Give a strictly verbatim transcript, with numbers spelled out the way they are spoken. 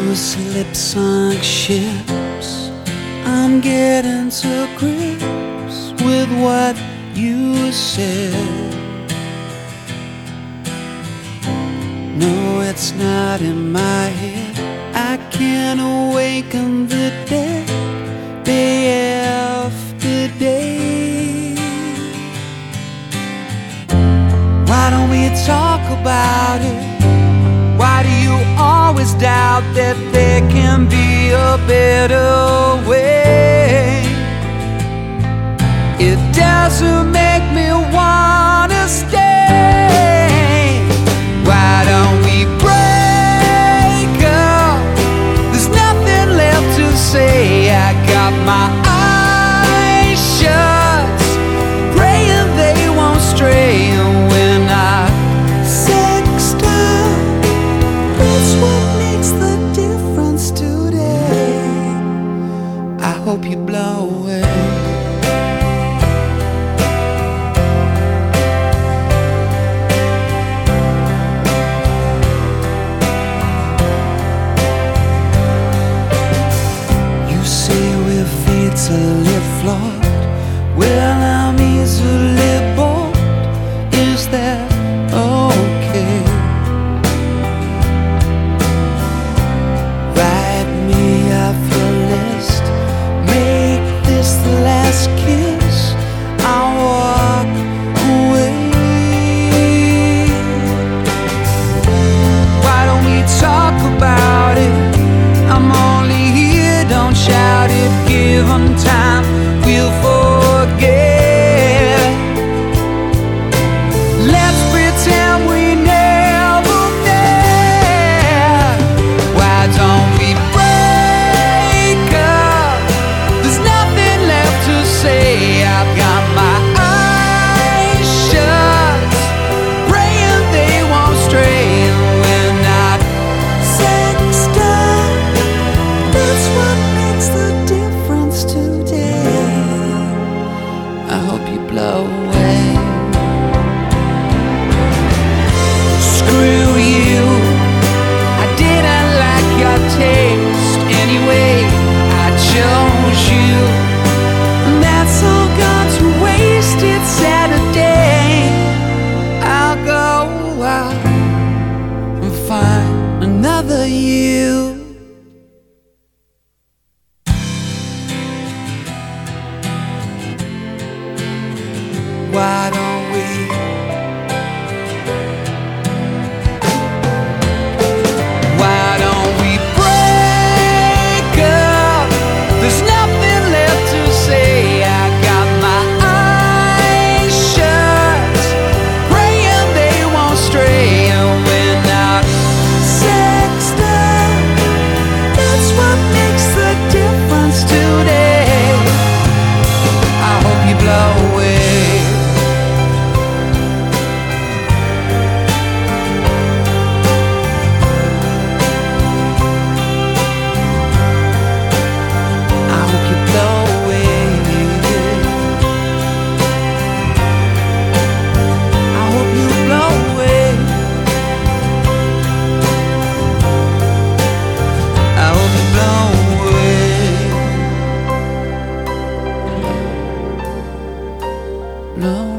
loose lips sunk ships. I'm getting to grips with what you said. No, it's not in my head. I can't awaken the dead day after day. Why don't we talk about it? Why do you always doubt that there can be a better way? It doesn't make me wanna stay. Why don't we break up? There's nothing left to say. I got my eyes shut, praying they won't stray. And when I sext up, that's what makes the difference today. I hope you blow away. Easily flawed, well, I'm easily bored. Is that okay? Write me off your list, make this the last kiss. I'll walk away. Why don't we talk about it? I'm only here, don't shout it. Given time, we'll forget. Let's pretend we never met. Why don't we break up? There's nothing left to say. I've got my eyes shut, praying they won't stray. When I sext up, that's what makes the difference today. I hope you blow away. Screw you, I didn't like your taste anyway. I chose you, and that's all gone to waste. It's Saturday. I'll go out and find another you. Why don't we? Why don't we break up? There's nothing left to say. I got my eyes shut, praying they won't stray. And when I sext up, that's what makes the difference today. I hope you blow away. No.